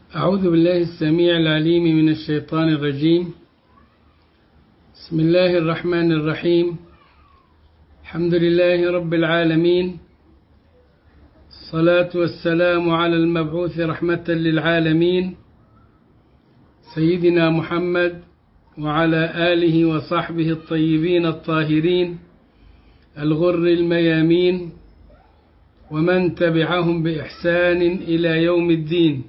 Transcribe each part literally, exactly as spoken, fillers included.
أعوذ بالله السميع العليم من الشيطان الرجيم. بسم الله الرحمن الرحيم. الحمد لله رب العالمين، الصلاة والسلام على المبعوث رحمة للعالمين سيدنا محمد وعلى آله وصحبه الطيبين الطاهرين الغر الميامين ومن تبعهم بإحسان إلى يوم الدين.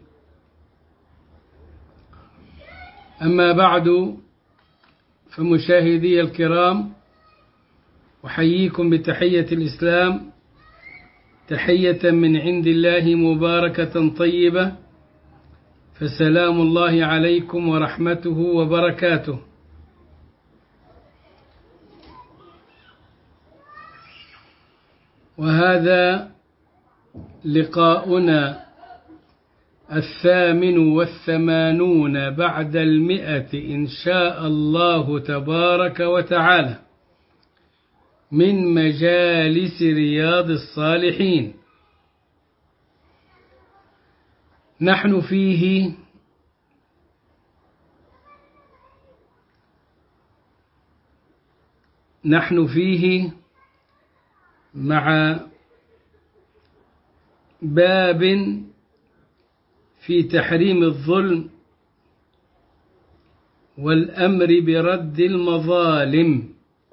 أما بعد، فمشاهدي الكرام، أحييكم بتحية الإسلام، تحية من عند الله مباركة طيبة، فسلام الله عليكم ورحمته وبركاته. وهذا لقاؤنا الثامن والثمانون بعد المئة إن شاء الله تبارك وتعالى من مجالس رياض الصالحين. نحن فيه نحن فيه مع باب في تحريم الظلم والأمر برد المظالم.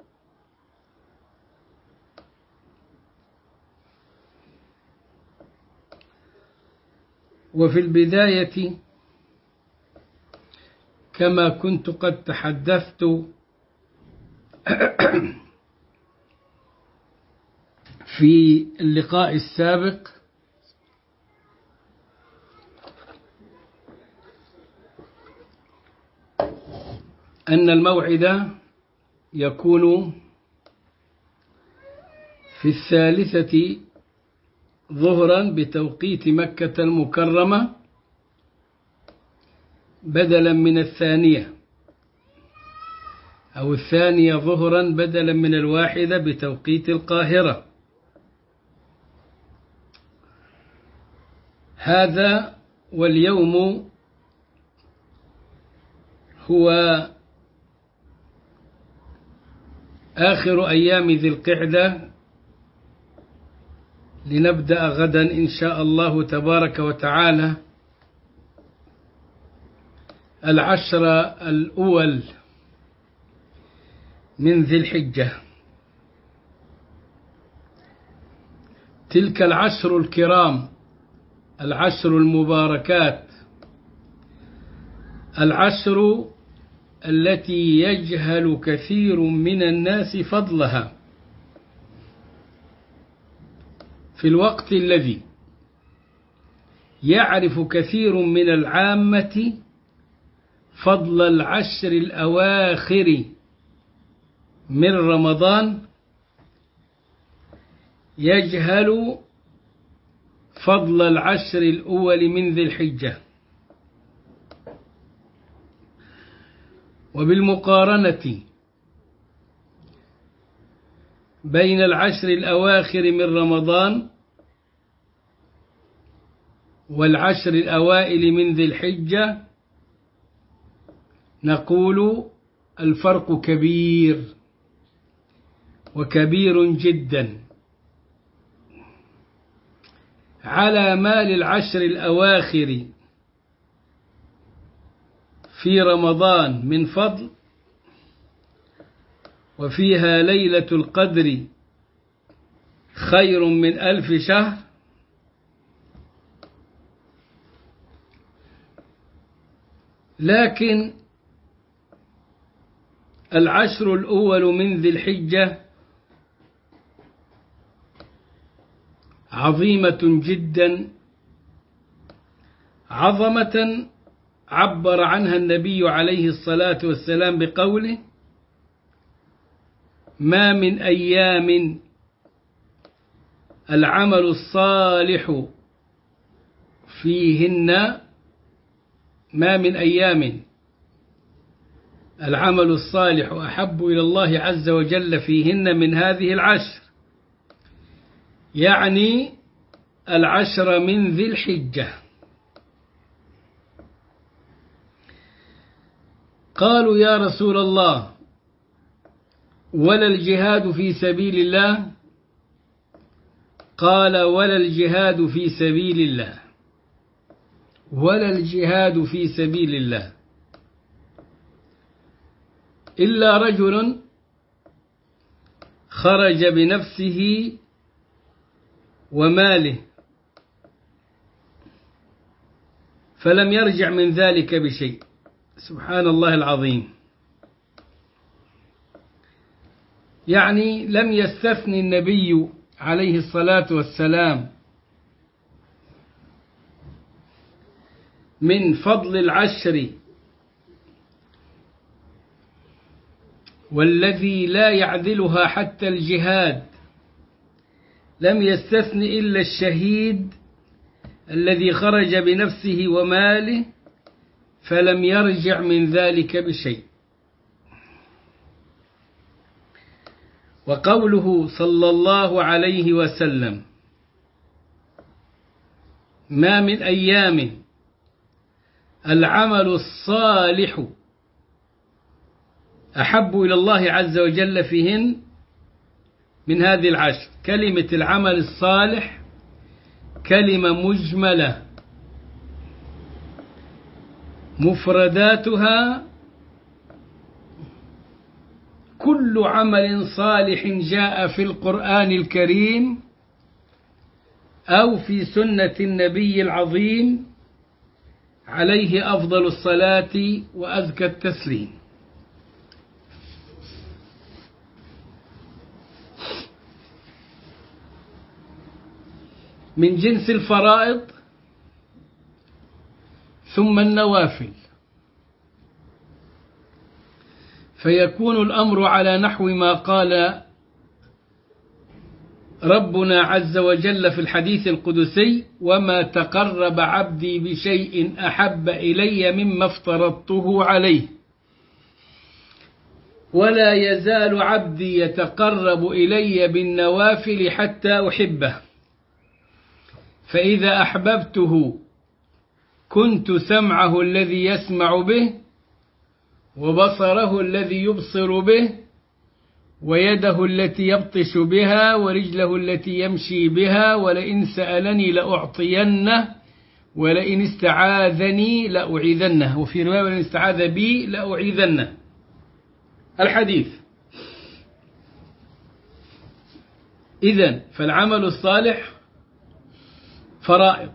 وفي البداية، كما كنت قد تحدثت في اللقاء السابق، أن الموعد يكون في الثالثة ظهرا بتوقيت مكة المكرمة بدلا من الثانية، أو الثانية ظهرا بدلا من الواحدة بتوقيت القاهرة. هذا واليوم هو آخر أيام ذي القعدة، لنبدأ غدا إن شاء الله تبارك وتعالى العشر الأول من ذي الحجة. تلك العشر الكرام، العشر المباركات، العشر التي يجهل كثير من الناس فضلها، في الوقت الذي يعرف كثير من العامة فضل العشر الأواخر من رمضان، يجهل فضل العشر الأول من ذي الحجة. وبالمقارنة بين العشر الأواخر من رمضان والعشر الأوائل من ذي الحجة نقول الفرق كبير، وكبير جدا. على ما للعشر الأواخر في رمضان من فضل، وفيها ليلة القدر خير من ألف شهر، لكن العشر الأول من ذي الحجة عظيمة جدا، عظمة عبر عنها النبي عليه الصلاة والسلام بقوله: ما من أيام العمل الصالح فيهن ما من أيام العمل الصالح أحب إلى الله عز وجل فيهن من هذه العشر، يعني العشر من ذي الحجة. قالوا يا رسول الله ولا الجهاد في سبيل الله؟ قال ولا الجهاد في سبيل الله، ولا الجهاد في سبيل الله إلا رجل خرج بنفسه وماله فلم يرجع من ذلك بشيء. سبحان الله العظيم. يعني لم يستثني النبي عليه الصلاة والسلام من فضل العشر والذي لا يعدلها حتى الجهاد، لم يستثن إلا الشهيد الذي خرج بنفسه وماله فلم يرجع من ذلك بشيء. وقوله صلى الله عليه وسلم ما من أيام العمل الصالح أحب إلى الله عز وجل فيهن من هذه العشر. كلمة العمل الصالح كلمة مجملة مفرداتها كل عمل صالح جاء في القرآن الكريم أو في سنة النبي العظيم عليه أفضل الصلاة وأزكى التسليم. من جنس الفرائض ثم النوافل، فيكون الأمر على نحو ما قال ربنا عز وجل في الحديث القدسي وما تقرب عبدي بشيء أحب إلي مما افترضته عليه ولا يزال عبدي يتقرب إلي بالنوافل حتى أحبه فإذا أحببته كنت سمعه الذي يسمع به وبصره الذي يبصر به ويده التي يبطش بها ورجله التي يمشي بها ولئن سألني لأعطينه ولئن استعاذني لأعيذنه، وفي رواية ولئن استعاذ بي لأعيذنه. الحديث. إذن فالعمل الصالح فرائض،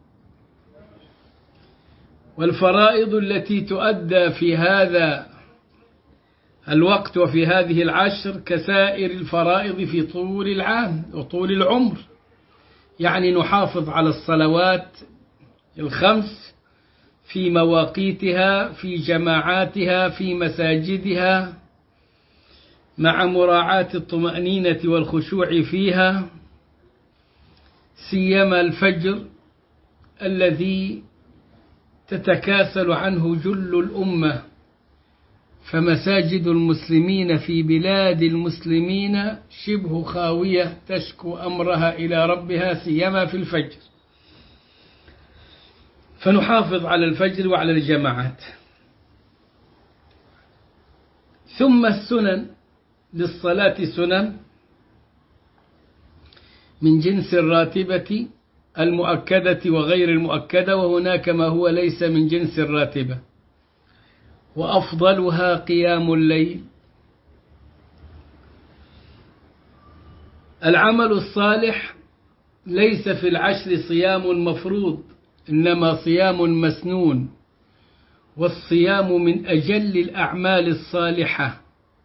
والفرائض التي تؤدى في هذا الوقت وفي هذه العشر كسائر الفرائض في طول العام وطول العمر. يعني نحافظ على الصلوات الخمس في مواقيتها في جماعاتها في مساجدها مع مراعاة الطمأنينة والخشوع فيها، سيما الفجر الذي تتكاسل عنه جل الأمة، فمساجد المسلمين في بلاد المسلمين شبه خاوية تشكو أمرها إلى ربها سيما في الفجر، فنحافظ على الفجر وعلى الجماعات. ثم السنن، للصلاة سنن من جنس الراتبة المؤكدة وغير المؤكدة، وهناك ما هو ليس من جنس الراتبة، وأفضلها قيام الليل. العمل الصالح ليس في العشر صيام مفروض، إنما صيام مسنون، والصيام من أجل الأعمال الصالحة.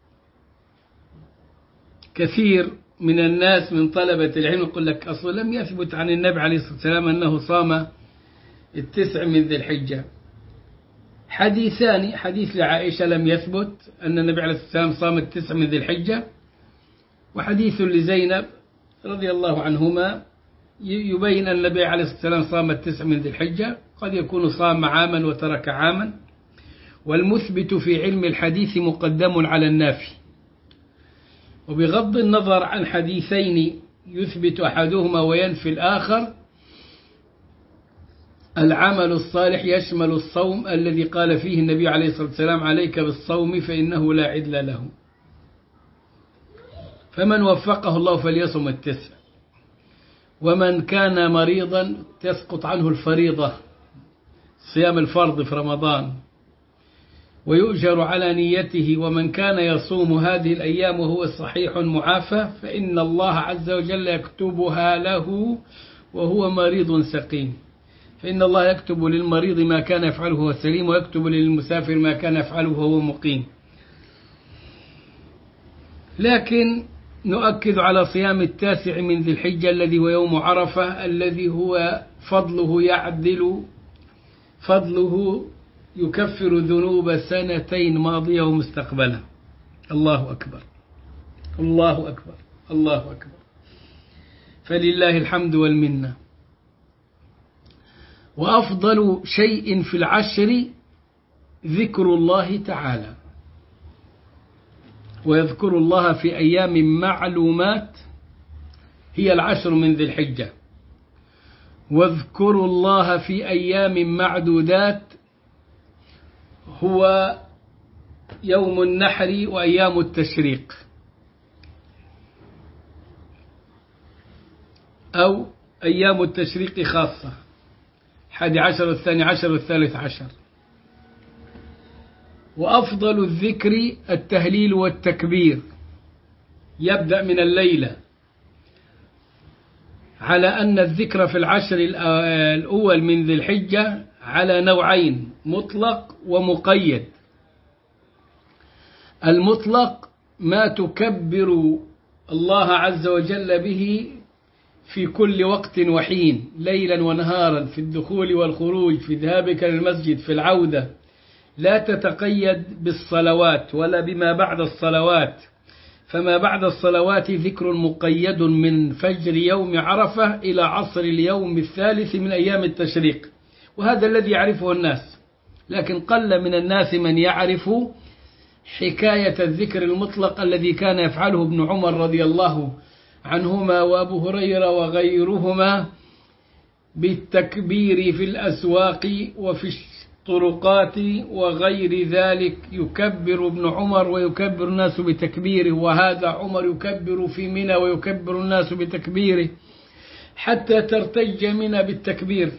كثير من الناس من طلبة العلم يقول لك أصلا لم يثبت عن النبي عليه الصلاة والسلام أنه صام التسع من ذي الحجة. حديثان، حديث لعائشة لم يثبت أن النبي عليه الصلاة والسلام صام التسع من ذي الحجة، وحديث لزينب رضي الله عنهما يبين أن النبي عليه الصلاة والسلام صام التسع من ذي الحجة، قد يكون صام عاما وترك عاما. والمثبت في علم الحديث مقدم على النافي، وبغض النظر عن حديثين يثبت أحدهما وينفي الآخر، العمل الصالح يشمل الصوم الذي قال فيه النبي عليه الصلاة والسلام عليك بالصوم فإنه لا عدل له. فمن وفقه الله فليصم التسع، ومن كان مريضا تسقط عنه الفريضة صيام الفرض في رمضان ويؤجر على نيته، ومن كان يصوم هذه الأيام وهو صحيح معافى فإن الله عز وجل يكتبها له وهو مريض سقيم، فإن الله يكتب للمريض ما كان يفعله وهو سليم، ويكتب للمسافر ما كان يفعله وهو مقيم. لكن نؤكد على صيام التاسع من ذي الحجة الذي هو يوم عرفة، الذي هو فضله يعدل فضله يكفر ذنوب سنتين ماضية ومستقبلة. الله أكبر الله أكبر الله أكبر، فلله الحمد والمنة. وأفضل شيء في العشر ذكر الله تعالى، ويذكر الله في أيام معلومات هي العشر من ذي الحجة، واذكروا الله في أيام معدودات هو يوم النحر وأيام التشريق، أو أيام التشريق خاصة، الحادي عشر والثاني عشر والثالث عشر. وأفضل الذكر التهليل والتكبير، يبدأ من الليلة، على أن الذكر في العشر الأول من ذي الحجة على نوعين، مطلق ومقيد. المطلق ما تكبر الله عز وجل به في كل وقت وحين، ليلا ونهارا، في الدخول والخروج، في ذهابك للمسجد، في العودة، لا تتقيد بالصلوات ولا بما بعد الصلوات، فما بعد الصلوات ذكر مقيد من فجر يوم عرفة إلى عصر اليوم الثالث من أيام التشريق، وهذا الذي يعرفه الناس. لكن قل من الناس من يعرف حكاية الذكر المطلق الذي كان يفعله ابن عمر رضي الله عنهما وأبو هريرة وغيرهما بالتكبير في الأسواق وفي الطرقات وغير ذلك، يكبر ابن عمر ويكبر الناس بتكبيره، وهذا عمر يكبر في منى ويكبر الناس بتكبيره حتى ترتج منى بالتكبير.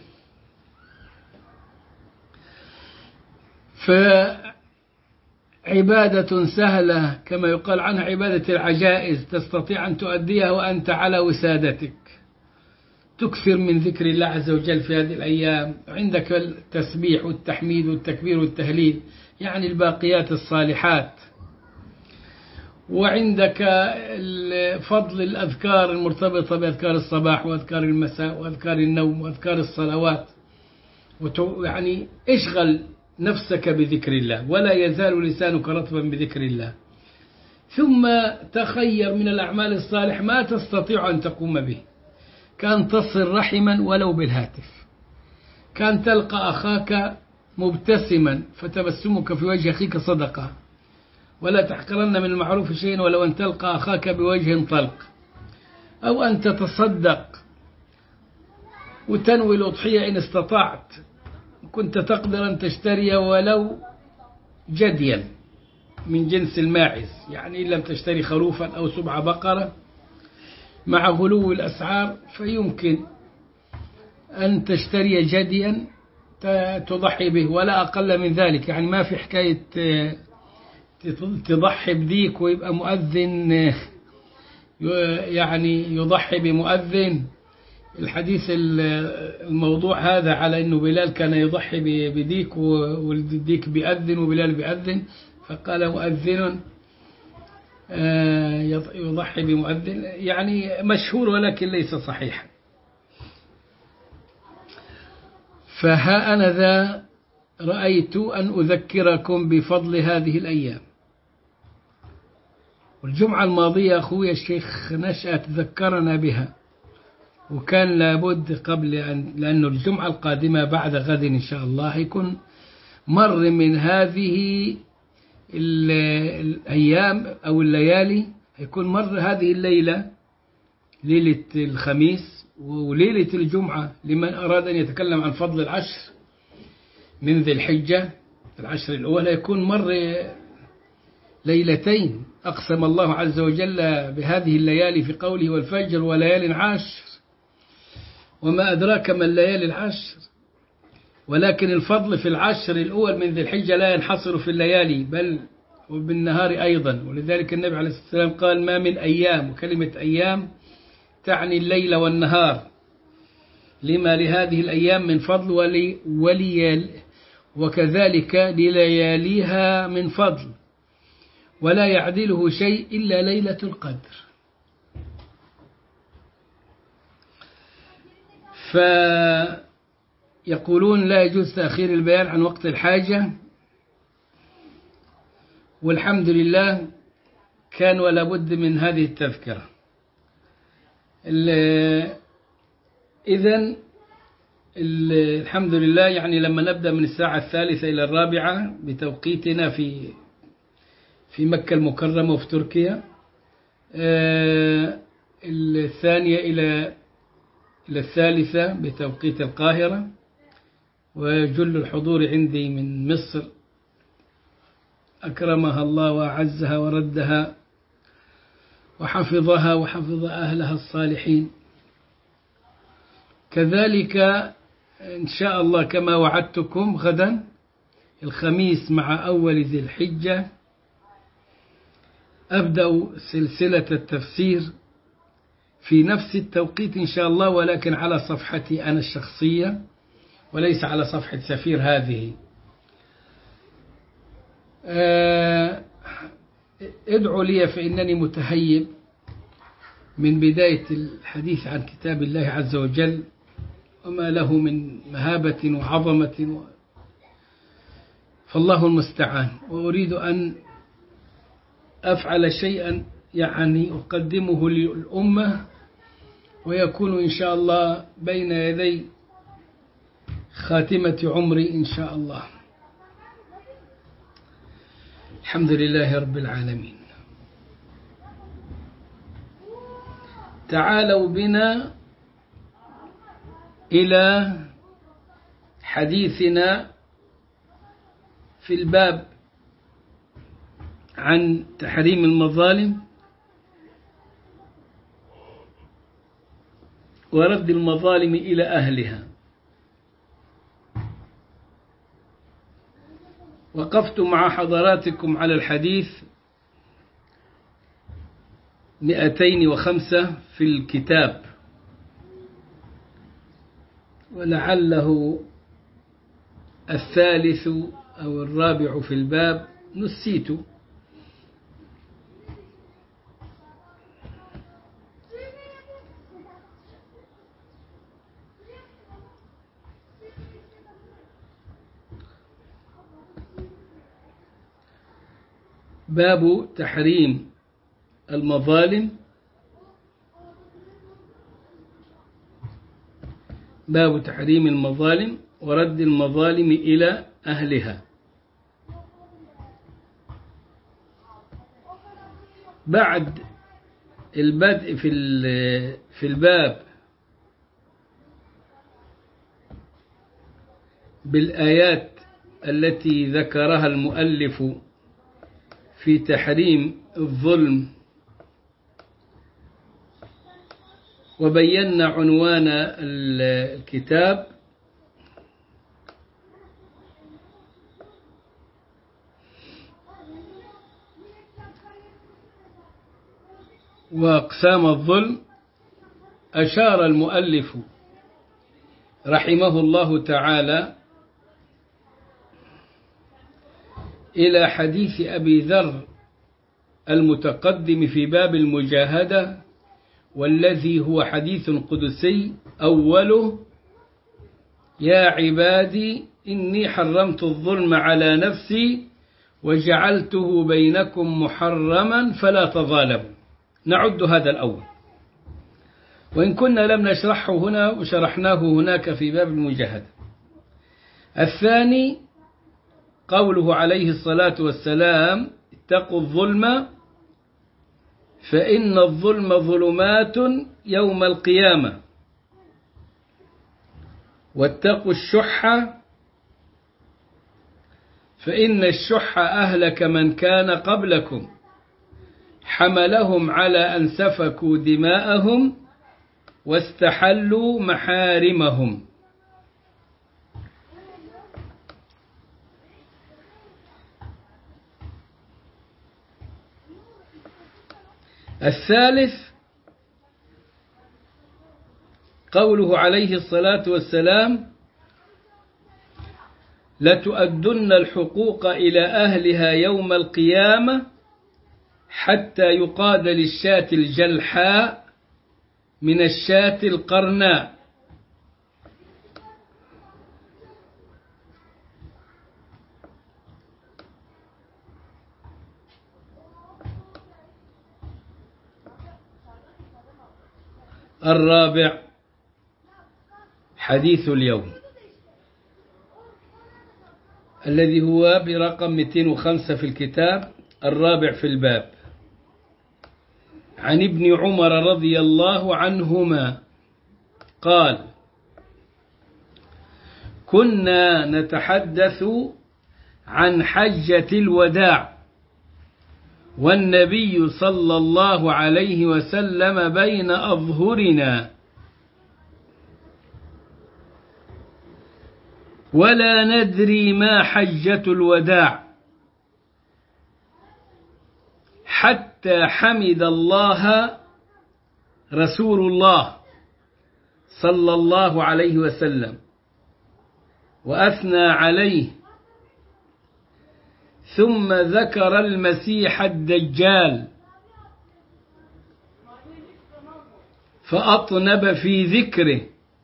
فعبادة سهلة كما يقال عنها عبادة العجائز، تستطيع أن تؤديها وأنت على وسادتك. تكثر من ذكر الله عز وجل في هذه الأيام، عندك التسبيح والتحميد والتكبير والتهليل، يعني الباقيات الصالحات، وعندك فضل الأذكار المرتبطة بأذكار الصباح وأذكار المساء وأذكار النوم وأذكار الصلوات. يعني اشغل نفسك بذكر الله، ولا يزال لسانك رطبا بذكر الله. ثم تخير من الأعمال الصالح ما تستطيع أن تقوم به، كان تصل رحما ولو بالهاتف، كان تلقى أخاك مبتسما فتبسمك في وجه أخيك صدقة، ولا تحقرن من المعروف شيئا ولو أن تلقى أخاك بوجه طلق، أو أن تتصدق وتنوي الأضحية إن استطعت، كنت تقدر أن تشتري ولو جديا من جنس الماعز، يعني إن لم تشتري خروفا أو سبع بقرة مع غلو الأسعار فيمكن أن تشتري جديا تضحي به ولا أقل من ذلك. يعني ما في حكاية تضحي بديك ويبقى مؤذن يعني يضحي بمؤذن. الحديث الموضوع هذا على أنه بلال كان يضحي بديك والديك بيأذن وبلال بيأذن، فقال مؤذن يضحي بمؤذن، يعني مشهور ولكن ليس صحيحا. فها أنا ذا رأيت أن أذكركم بفضل هذه الأيام. والجمعة الماضية أخوي الشيخ نشأة ذكرنا بها، وكان لابد قبل أن، لأنه الجمعة القادمة بعد غد إن شاء الله يكون مر من هذه الأيام أو الليالي، يكون مر هذه الليلة ليلة الخميس وليلة الجمعة لمن أراد أن يتكلم عن فضل العشر من ذي الحجة. العشر الأول يكون مر ليلتين أقسم الله عز وجل بهذه الليالي في قوله والفجر وليال عشر وما أدراك ما الليالي العشر. ولكن الفضل في العشر الأول من ذي الحجة لا ينحصر في الليالي بل وبالنهار أيضا. ولذلك النبي عليه الصلاة والسلام قال ما من أيام، وكلمة أيام تعني الليل والنهار، لما لهذه الأيام من فضل ولي وليال وكذلك للياليها من فضل، ولا يعدله شيء إلا ليلة القدر. فيقولون لا يجوز تأخير البيان عن وقت الحاجة، والحمد لله كان ولا بد من هذه التذكرة. إذن الحمد لله يعني لما نبدأ من الساعة الثالثة إلى الرابعة بتوقيتنا في في مكة المكرمة وفي تركيا، الثانية إلى إلى الثالثة بتوقيت القاهرة، وجل الحضور عندي من مصر أكرمها الله وأعزها وردها وحفظها وحفظ أهلها الصالحين. كذلك إن شاء الله كما وعدتكم غدا الخميس مع أول ذي الحجة أبدأ سلسلة التفسير في نفس التوقيت إن شاء الله، ولكن على صفحتي أنا الشخصية وليس على صفحة سفير هذه. ادعوا لي فإنني متهيب من بداية الحديث عن كتاب الله عز وجل وما له من مهابة وعظمة، فالله المستعان. وأريد أن أفعل شيئا يعني أقدمه للأمة ويكون إن شاء الله بين يدي خاتمة عمري إن شاء الله. الحمد لله رب العالمين. تعالوا بنا إلى حديثنا في الباب عن تحريم المظالم ورد المظالم إلى أهلها. وقفت مع حضراتكم على الحديث مئتين وخمسة في الكتاب، ولعله الثالث أو الرابع في الباب نسيت. باب تحريم المظالم، باب تحريم المظالم ورد المظالم إلى أهلها. بعد البدء في في الباب بالآيات التي ذكرها المؤلف في تحريم الظلم، وبينا عنوان الكتاب وأقسام الظلم، أشار المؤلف رحمه الله تعالى إلى حديث أبي ذر المتقدم في باب المجاهدة، والذي هو حديث قدسي أوله: يا عبادي إني حرمت الظلم على نفسي وجعلته بينكم محرما فلا تظالموا. نعد هذا الأول، وإن كنا لم نشرحه هنا وشرحناه هناك في باب المجاهدة. الثاني قوله عليه الصلاة والسلام: اتقوا الظلم فإن الظلم ظلمات يوم القيامة واتقوا الشح فإن الشح أهلك من كان قبلكم حملهم على أن سفكوا دماءهم واستحلوا محارمهم. الثالث قوله عليه الصلاة والسلام: لتؤدن الحقوق إلى أهلها يوم القيامة حتى يقاد للشاة الجلحاء من الشاة القرناء. الرابع حديث اليوم الذي هو برقم مئتين وخمسة في الكتاب، الرابع في الباب، عن ابن عمر رضي الله عنهما قال: كنا نتحدث عن حجة الوداع والنبي صلى الله عليه وسلم بين أظهرنا ولا ندري ما حجة الوداع حتى حمد الله رسول الله صلى الله عليه وسلم وأثنى عليه، ثم ذكر المسيح الدجال فأطنب في ذكره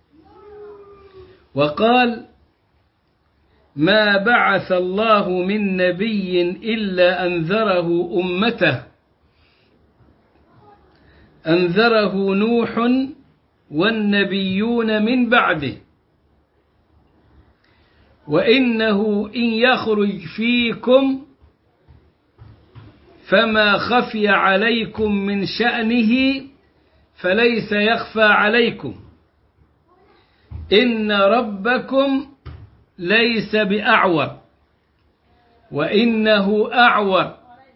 وقال: ما بعث الله من نبي إلا أنذره أمته، أنذره نوح والنبيون من بعده، وإنه إن يخرج فيكم فما خفي عليكم من شأنه فليس يخفى عليكم، إن ربكم ليس بأعور، وإنه أعور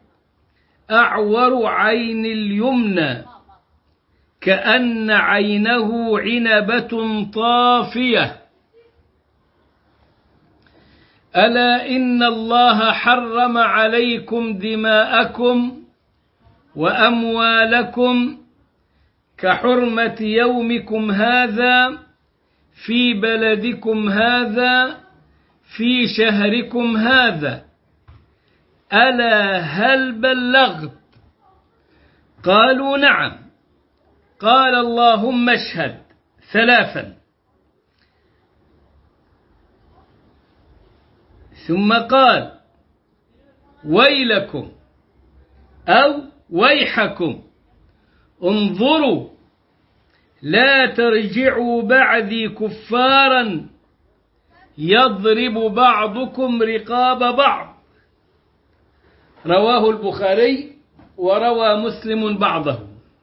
أعور عين اليمنى كأن عينه عنبة طافية. ألا إن الله حرم عليكم دماءكم وأموالكم كحرمة يومكم هذا في بلدكم هذا في شهركم هذا، ألا هل بلغت؟ قالوا نعم. قال: اللهم اشهد ثلاثا. ثم قال: ويلكم أو ويحكم، انظروا لا ترجعوا بعدي كفارا يضرب بعضكم رقاب بعض. رواه البخاري وروى مسلم بعضه.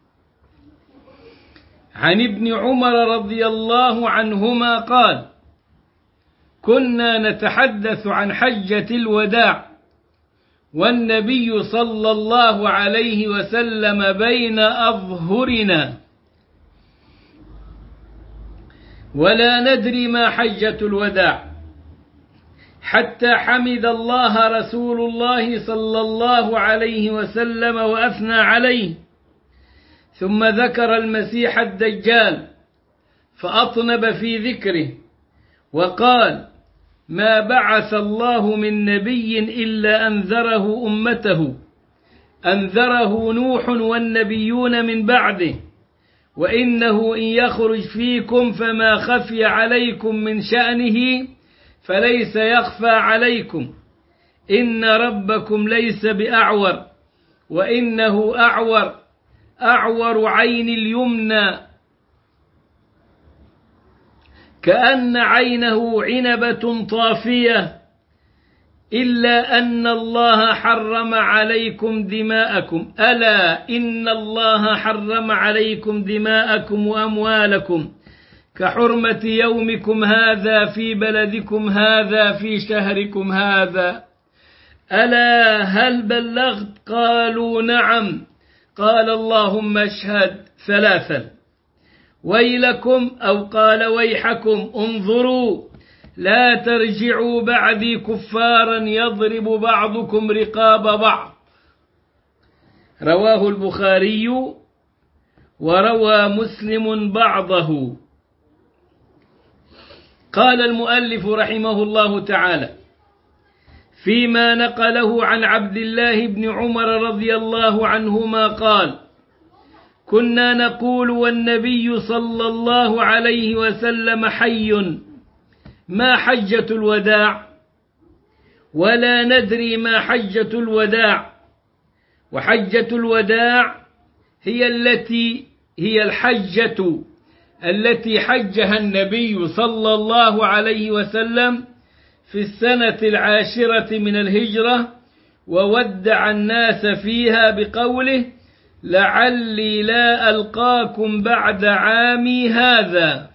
عن ابن عمر رضي الله عنهما قال: كنا نتحدث عن حجة الوداع والنبي صلى الله عليه وسلم بين أظهرنا ولا ندري ما حجة الوداع حتى حمد الله رسول الله صلى الله عليه وسلم وأثنى عليه، ثم ذكر المسيح الدجال فأطنب في ذكره وقال: ما بعث الله من نبي إلا أنذره أمته، أنذره نوح والنبيون من بعده، وإنه إن يخرج فيكم فما خفي عليكم من شأنه فليس يخفى عليكم، إن ربكم ليس بأعور، وإنه أعور أعور عين اليمنى كأن عينه عنبة طافية، إلا أن الله حرم عليكم دماءكم، ألا إن الله حرم عليكم دماءكم وأموالكم كحرمة يومكم هذا في بلدكم هذا في شهركم هذا. ألا هل بلغت؟ قالوا نعم. قال اللهم اشهد ثلاثا. ويلكم أو قال ويحكم انظروا لا ترجعوا بعدي كفارا يضرب بعضكم رقاب بعض. رواه البخاري وروى مسلم بعضه. قال المؤلف رحمه الله تعالى فيما نقله عن عبد الله بن عمر رضي الله عنهما قال كنا نقول والنبي صلى الله عليه وسلم حي ما حجة الوداع ولا ندري ما حجة الوداع. وحجة الوداع هي التي هي الحجة التي حجها النبي صلى الله عليه وسلم في السنة العاشرة من الهجرة وودع الناس فيها بقوله لعلي لا ألقاكم بعد عامي هذا.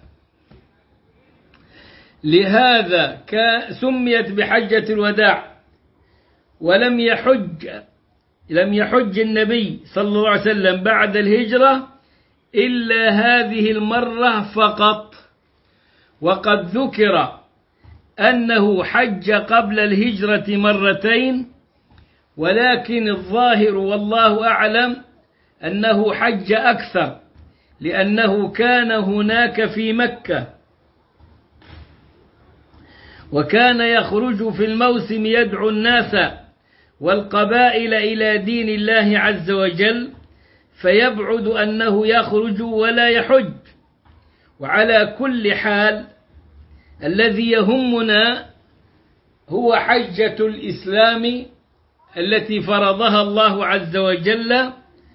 لهذا سميت بحجة الوداع. ولم يحج لم يحج النبي صلى الله عليه وسلم بعد الهجرة إلا هذه المرة فقط. وقد ذكر أنه حج قبل الهجرة مرتين، ولكن الظاهر والله أعلم أنه حج أكثر، لأنه كان هناك في مكة، وكان يخرج في الموسم يدعو الناس والقبائل إلى دين الله عز وجل، فيبعد أنه يخرج ولا يحج. وعلى كل حال الذي يهمنا هو حجة الإسلام التي فرضها الله عز وجل.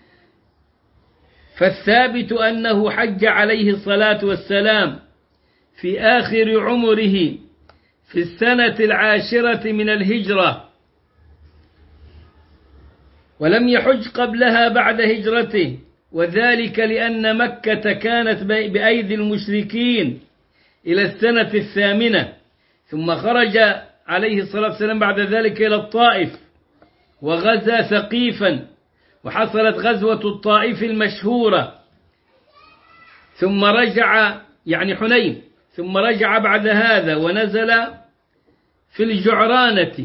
فالثابت أنه حج عليه الصلاة والسلام في آخر عمره في السنة العاشرة من الهجرة، ولم يحج قبلها بعد هجرته، وذلك لأن مكة كانت بأيدي المشركين إلى السنة الثامنة، ثم خرج عليه الصلاة والسلام بعد ذلك إلى الطائف وغزا ثقيفا، وحصلت غزوة الطائف المشهورة، ثم رجع يعني حنين، ثم رجع بعد هذا ونزل في الجعرانة.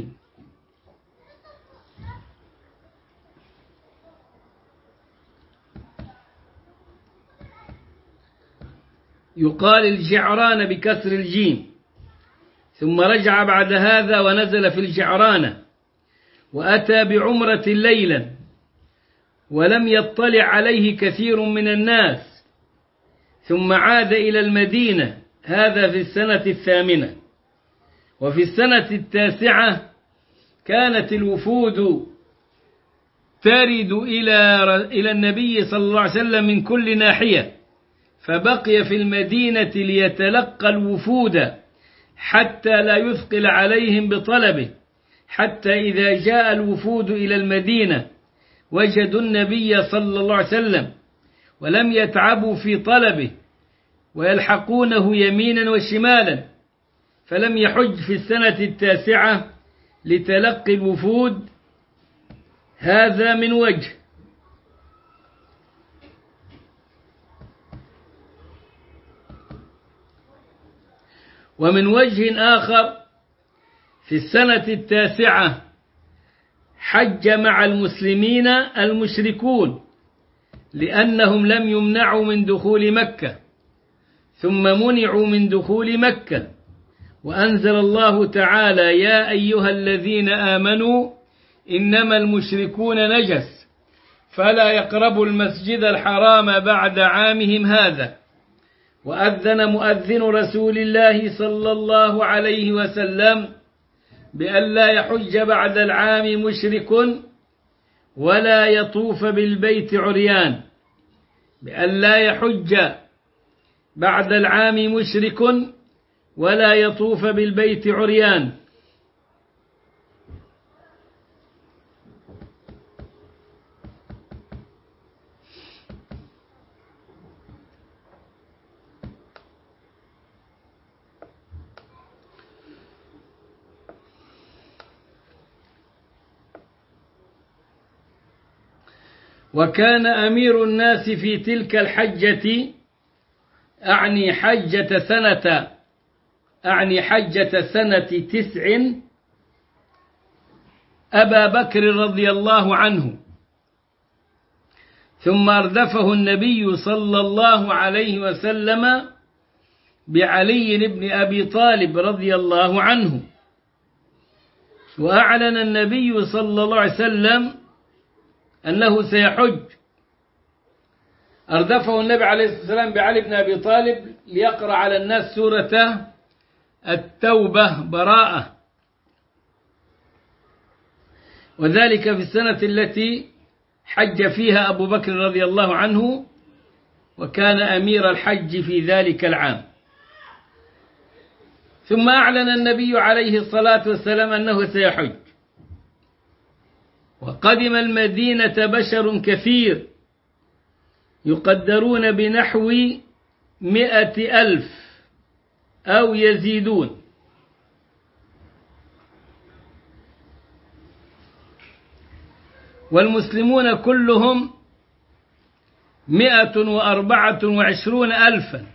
يقال الجعران بكسر الجيم. ثم رجع بعد هذا ونزل في الجعرانة، وأتى بعمرة ليلا، ولم يطلع عليه كثير من الناس، ثم عاد إلى المدينة، هذا في السنة الثامنة. وفي السنة التاسعة كانت الوفود ترد إلى إلى النبي صلى الله عليه وسلم من كل ناحية، فبقي في المدينة ليتلقى الوفود حتى لا يثقل عليهم بطلبه، حتى إذا جاء الوفود إلى المدينة وجدوا النبي صلى الله عليه وسلم ولم يتعبوا في طلبه ويلحقونه يمينا وشمالا، فلم يحج في السنة التاسعة لتلقي الوفود. هذا من وجه. ومن وجه آخر في السنة التاسعة حج مع المسلمين المشركون، لأنهم لم يمنعوا من دخول مكة، ثم منعوا من دخول مكة، وأنزل الله تعالى يا أيها الذين آمنوا إنما المشركون نجس فلا يقربوا المسجد الحرام بعد عامهم هذا. وأذن مؤذن رسول الله صلى الله عليه وسلم بأن لا يحج بعد العام مشرك ولا يطوف بالبيت عريان، بأن لا يحج بعد العام مشرك ولا يطوف بالبيت عريان. وكان أمير الناس في تلك الحجة أعني حجة سنة أعني حجة سنة تسع أبا بكر رضي الله عنه، ثم أردفه النبي صلى الله عليه وسلم بعلي بن أبي طالب رضي الله عنه، وأعلن النبي صلى الله عليه وسلم أنه سيحج. أردفه النبي عليه الصلاة والسلام بعلي بن أبي طالب ليقرأ على الناس سورة التوبة براءة، وذلك في السنة التي حج فيها أبو بكر رضي الله عنه، وكان أمير الحج في ذلك العام. ثم أعلن النبي عليه الصلاة والسلام أنه سيحج، وقدم المدينة بشر كثير يقدرون بنحو مئة ألف أو يزيدون، والمسلمون كلهم مئة وأربعة وعشرون ألفا،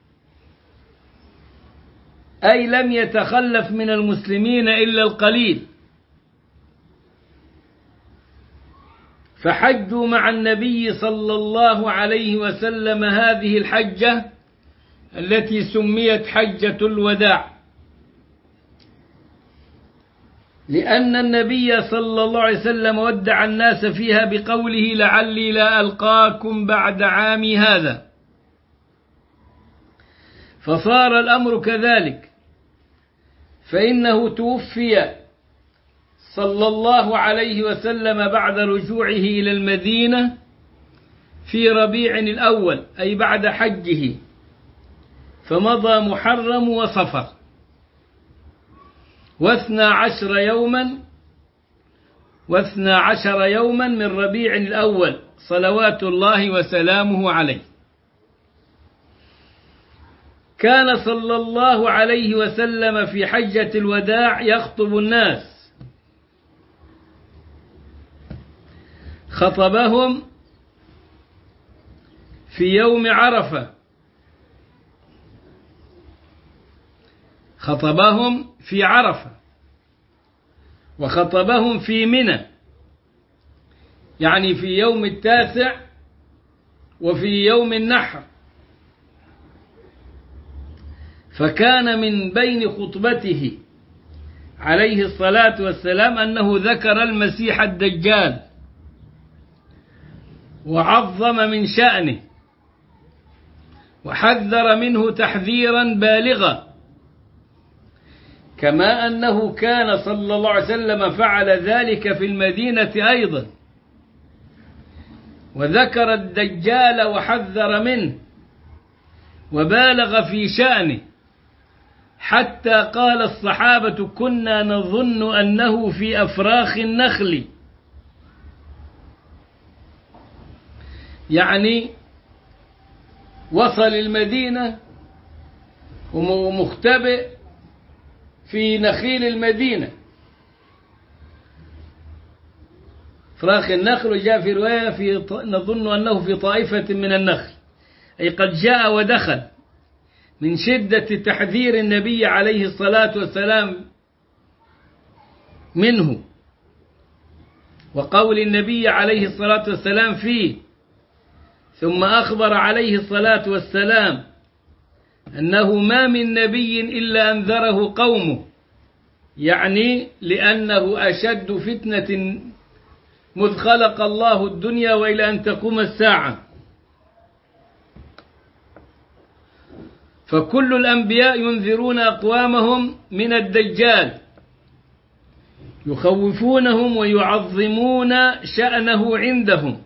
أي لم يتخلف من المسلمين إلا القليل، فحجوا مع النبي صلى الله عليه وسلم هذه الحجة التي سميت حجة الوداع، لأن النبي صلى الله عليه وسلم ودع الناس فيها بقوله لعلي لا ألقاكم بعد عامي هذا، فصار الأمر كذلك، فإنه توفي صلى الله عليه وسلم بعد رجوعه إلى المدينة في ربيع الأول، أي بعد حجه، فمضى محرم وصفر، واثنى عشر يوما واثنى عشر يوما من ربيع الأول صلوات الله وسلامه عليه. كان صلى الله عليه وسلم في حجة الوداع يخطب الناس، خطبهم في يوم عرفة، خطبهم في عرفة، وخطبهم في منى، يعني في يوم التاسع وفي يوم النحر. فكان من بين خطبته عليه الصلاة والسلام أنه ذكر المسيح الدجال وعظم من شأنه وحذر منه تحذيرا بالغا، كما أنه كان صلى الله عليه وسلم فعل ذلك في المدينة أيضا، وذكر الدجال وحذر منه وبالغ في شأنه، حتى قال الصحابة كنا نظن أنه في أفراخ النخل، يعني وصل المدينة ومختبئ في نخيل المدينة، فراخ النخل، وجاء في رواية في نظن أنه في طائفة من النخل، أي قد جاء ودخل من شدة تحذير النبي عليه الصلاة والسلام منه، وقول النبي عليه الصلاة والسلام فيه. ثم أخبر عليه الصلاة والسلام أنه ما من نبي إلا أنذره قومه، يعني لأنه أشد فتنة مذ خلق الله الدنيا وإلى أن تقوم الساعة، فكل الأنبياء ينذرون أقوامهم من الدجال، يخوفونهم ويعظمون شأنه عندهم،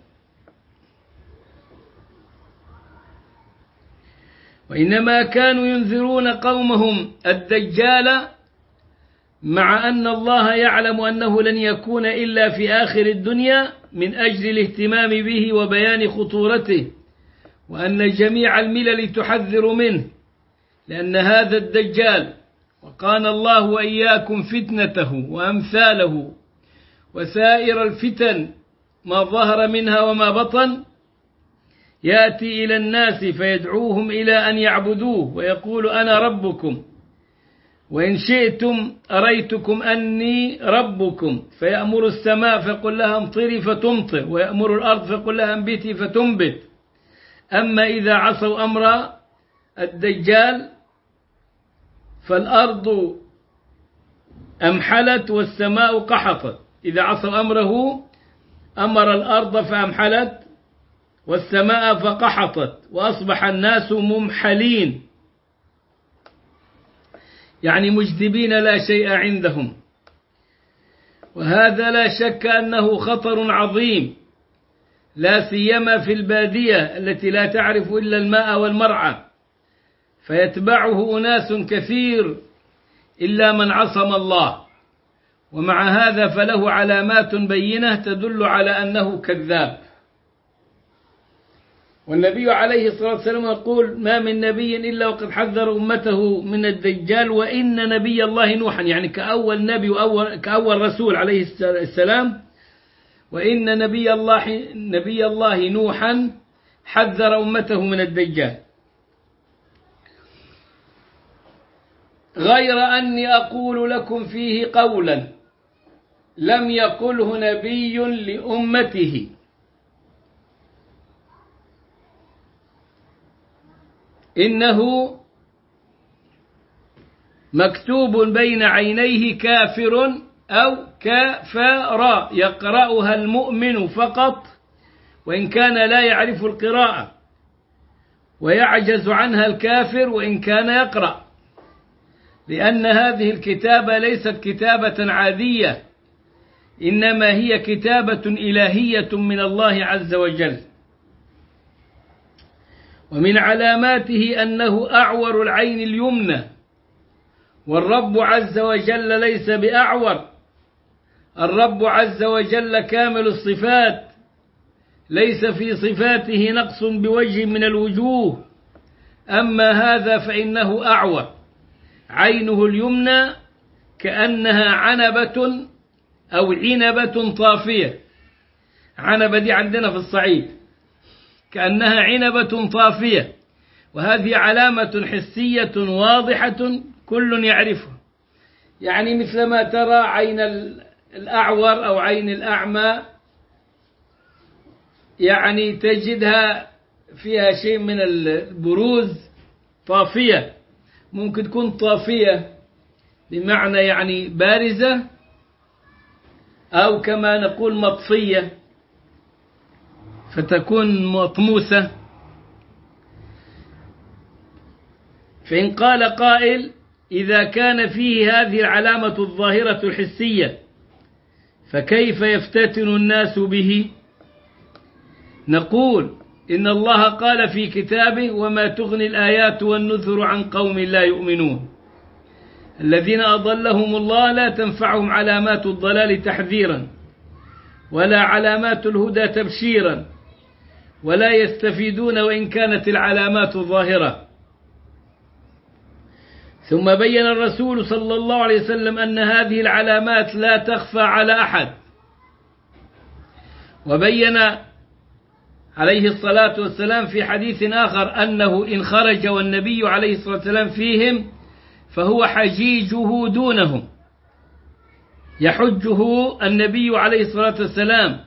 وإنما كانوا ينذرون قومهم الدجال مع أن الله يعلم أنه لن يكون إلا في آخر الدنيا من أجل الاهتمام به وبيان خطورته، وأن جميع الملل تحذر منه، لأن هذا الدجال وقانا الله وإياكم فتنته وأمثاله وسائر الفتن ما ظهر منها وما بطن يأتي إلى الناس فيدعوهم إلى أن يعبدوه ويقول أنا ربكم، وإن شئتم أريتكم أني ربكم، فيأمر السماء فيقول لها امطري فتمطر، ويأمر الأرض فيقول لها انبتي فتنبت. أما إذا عصوا أمر الدجال فالأرض أمحلت والسماء قحطت. إذا عصوا أمره أمر الأرض فأمحلت والسماء فقحطت، وأصبح الناس ممحلين، يعني مجذبين لا شيء عندهم. وهذا لا شك أنه خطر عظيم، لا سيما في البادية التي لا تعرف إلا الماء والمرعى، فيتبعه أناس كثير إلا من عصم الله، ومع هذا فله علامات بينة تدل على أنه كذاب. والنبي عليه الصلاة والسلام يقول ما من نبي إلا وقد حذر أمته من الدجال، وإن نبي الله نوحا، يعني كأول نبي وأول كأول رسول عليه السلام، وإن نبي الله نبي الله نوحا حذر أمته من الدجال. غير أني أقول لكم فيه قولا لم يقله نبي لأمته، إنه مكتوب بين عينيه كافر أو كافر، يقرأها المؤمن فقط وإن كان لا يعرف القراءة، ويعجز عنها الكافر وإن كان يقرأ، لأن هذه الكتابة ليست كتابة عادية، إنما هي كتابة إلهية من الله عز وجل. ومن علاماته أنه أعور العين اليمنى، والرب عز وجل ليس بأعور، الرب عز وجل كامل الصفات، ليس في صفاته نقص بوجه من الوجوه. أما هذا فإنه أعور، عينه اليمنى كأنها عنبة أو عنبة طافية، عنبة دي عندنا في الصعيد، كأنها عنبة طافية، وهذه علامة حسية واضحة كل يعرفها، يعني مثلما ترى عين الأعور أو عين الأعمى، يعني تجدها فيها شيء من البروز طافية، ممكن تكون طافية بمعنى يعني بارزة، أو كما نقول مطفية فتكون مطموسة. فإن قال قائل إذا كان فيه هذه العلامة الظاهرة الحسية فكيف يفتتن الناس به؟ نقول إن الله قال في كتابه وما تغني الآيات والنذر عن قوم لا يؤمنون، الذين أضلهم الله لا تنفعهم علامات الضلال تحذيرا ولا علامات الهدى تبشيرا، ولا يستفيدون وإن كانت العلامات ظاهرة. ثم بين الرسول صلى الله عليه وسلم أن هذه العلامات لا تخفى على أحد، وبين عليه الصلاة والسلام في حديث آخر أنه إن خرج والنبي عليه الصلاة والسلام فيهم فهو حجيجه دونهم، يحجه النبي عليه الصلاة والسلام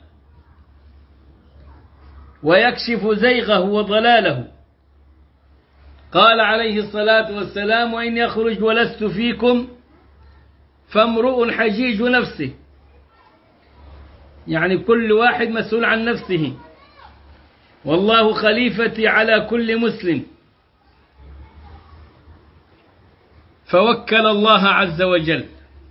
ويكشف زيغه وضلاله. قال عليه الصلاة والسلام وإن يخرج ولست فيكم فامرؤ حجيج نفسه، يعني كل واحد مسؤول عن نفسه، والله خليفتي على كل مسلم. فوكل الله عز وجل.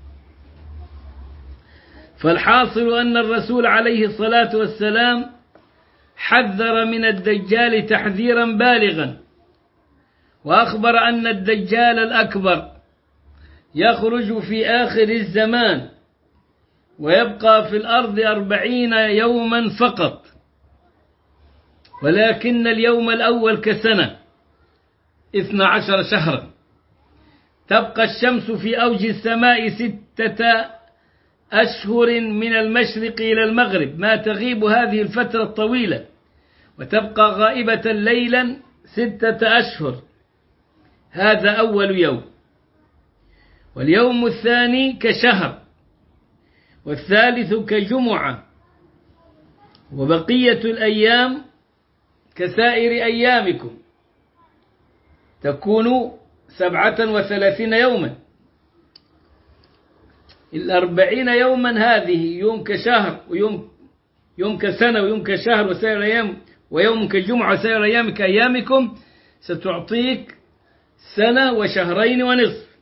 فالحاصل أن الرسول عليه الصلاة والسلام حذر من الدجال تحذيرا بالغا، وأخبر أن الدجال الأكبر يخرج في آخر الزمان ويبقى في الأرض أربعين يوما فقط، ولكن اليوم الأول كسنة اثنا عشر شهرا، تبقى الشمس في أوج السماء ستة أشهر من المشرق إلى المغرب ما تغيب هذه الفترة الطويلة وتبقى غائبة ليلا ستة أشهر. هذا أول يوم. واليوم الثاني كشهر، والثالث كجمعة، وبقية الأيام كسائر أيامكم تكون سبعة وثلاثين يوما. الأربعين يوما هذه يوم كشهر ويوم يوم كسنة ويوم كشهر وسائر أيام، ويوم كجمعة وسائر أيام كأيامكم، ستعطيك سنة وشهرين ونصف.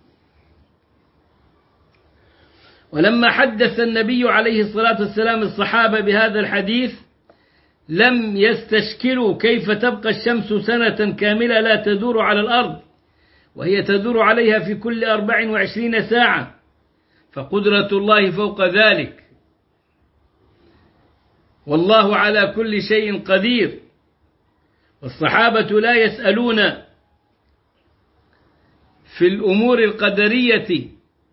ولما حدث النبي عليه الصلاة والسلام الصحابة بهذا الحديث لم يستشكلوا كيف تبقى الشمس سنة كاملة لا تدور على الأرض وهي تدور عليها في كل أربع وعشرين ساعة، فقدرة الله فوق ذلك، والله على كل شيء قدير. والصحابة لا يسألون في الأمور القدرية،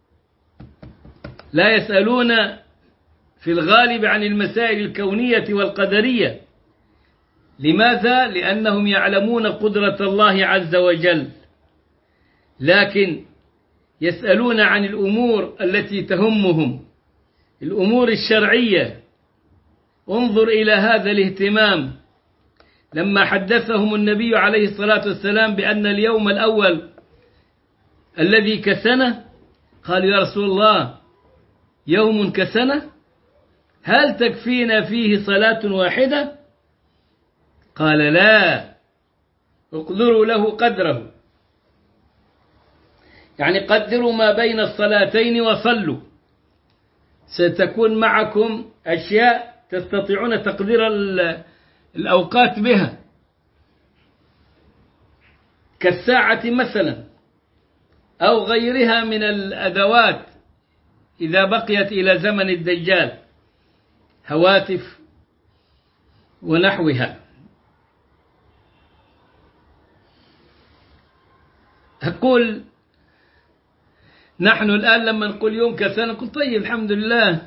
لا يسألون في الغالب عن المسائل الكونية والقدرية. لماذا؟ لأنهم يعلمون قدرة الله عز وجل، لكن يسألون عن الأمور التي تهمهم، الأمور الشرعية. انظر إلى هذا الاهتمام لما حدثهم النبي عليه الصلاة والسلام بأن اليوم الأول الذي كسنة، قالوا يا رسول الله يوم كسنة؟ هل تكفينا فيه صلاة واحدة؟ قال لا، اقدروا له قدره، يعني قدروا ما بين الصلاتين وصلوا، ستكون معكم أشياء تستطيعون تقدير الأوقات بها، كالساعة مثلا أو غيرها من الأدوات إذا بقيت إلى زمن الدجال، هواتف ونحوها. أقول نحن الآن لما نقول يوم كسنة نقول طيب الحمد لله،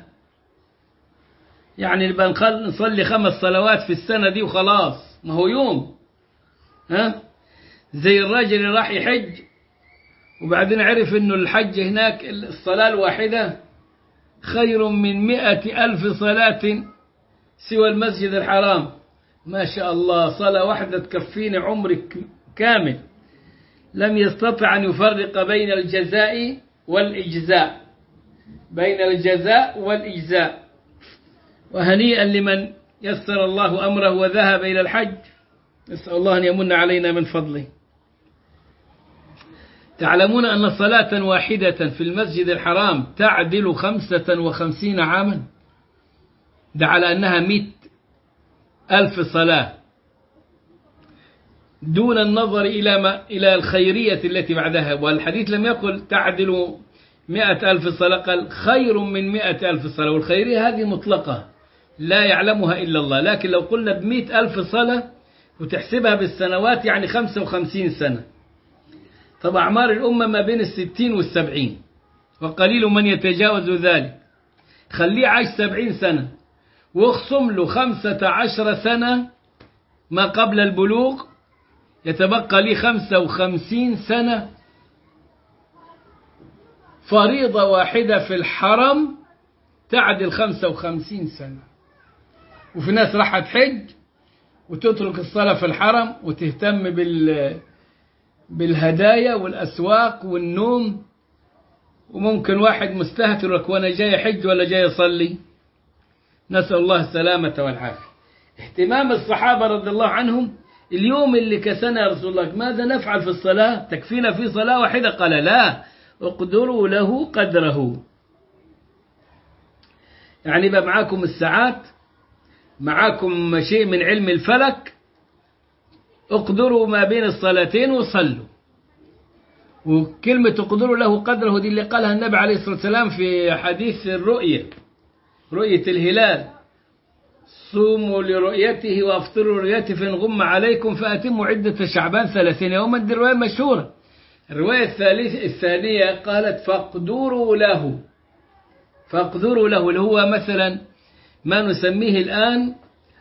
يعني نبقى نصلي خمس صلوات في السنة دي وخلاص، ما هو يوم. ها زي الراجل اللي راح يحج وبعدين عرف انه الحج هناك الصلاة الواحدة خير من مئة ألف صلاة سوى المسجد الحرام. ما شاء الله، صلاة واحدة تكفيني عمرك كامل. لم يستطع أن يفرق بين الجزاء والإجزاء، بين الجزاء والإجزاء. وهنيئا لمن يسر الله أمره وذهب إلى الحج، نسأل الله أن يمن علينا من فضله. تعلمون أن صلاة واحدة في المسجد الحرام تعدل خمسة وخمسين عاما، ده على أنها مئة ألف صلاة، دون النظر إلى ما إلى الخيرية التي بعدها. والحديث لم يقل تعدل مئة ألف صلاة، قال خير من مئة ألف صلاة، والخيرية هذه مطلقة لا يعلمها إلا الله. لكن لو قلنا بمئة ألف صلاة وتحسبها بالسنوات يعني خمسة وخمسين سنة. طب أعمار الأمة ما بين الستين والسبعين، وقليل من يتجاوز ذلك. خليه عايش سبعين سنة واخصم له خمسة عشر سنة ما قبل البلوغ، يتبقى لي خمسة وخمسين سنة. فريضة واحدة في الحرم تعدل خمسة وخمسين سنة. وفي ناس راح تحج وتترك الصلاة في الحرم وتهتم بال بالهدايا والأسواق والنوم، وممكن واحد مستهتر لك وانا جاي حج ولا جاي يصلي. نسأل الله السلامة والعافية. اهتمام الصحابة رضي الله عنهم، اليوم اللي كسنة يا رسول الله ماذا نفعل في الصلاة؟ تكفينا في صلاة واحدة؟ قال لا، اقدروا له قدره. يعني بقى معاكم الساعات، معاكم شيء من علم الفلك، اقدروا ما بين الصلاتين وصلوا. وكلمة اقدروا له قدره دي اللي قالها النبي عليه الصلاة والسلام في حديث الرؤية، رؤية الهلال: صوموا لرؤيته وافطروا لرؤيته فإن غم عليكم فأتموا عدة شعبان ثلاثين يوما. دي الرواية مشهورة. الرواية الثالثة الثانية قالت فاقدروا له، فاقدروا له اللي هو مثلا ما نسميه الآن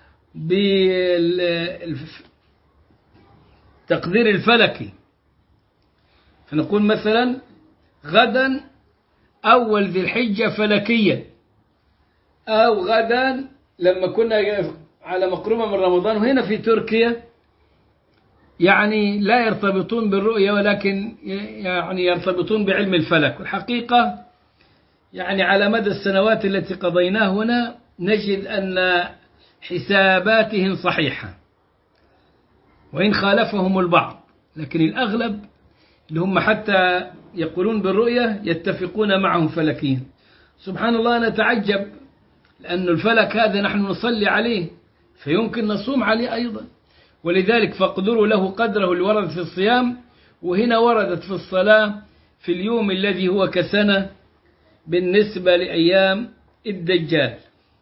بالتقدير الفلكي. فنقول مثلا غدا أول ذي الحجة فلكيا، أو غدا لما كنا على مقربة من رمضان. وهنا في تركيا يعني لا يرتبطون بالرؤية، ولكن يعني يرتبطون بعلم الفلك. والحقيقة يعني على مدى السنوات التي قضيناها هنا نجد أن حساباتهم صحيحة وإن خالفهم البعض، لكن الأغلب اللي هم حتى يقولون بالرؤية يتفقون معهم فلكيا. سبحان الله نتعجب، لأن الفلك هذا نحن نصلي عليه فيمكن نصوم عليه أيضا. ولذلك فاقدروا له قدره اللي ورد في الصيام، وهنا وردت في الصلاة في اليوم الذي هو كسنة بالنسبة لأيام الدجال.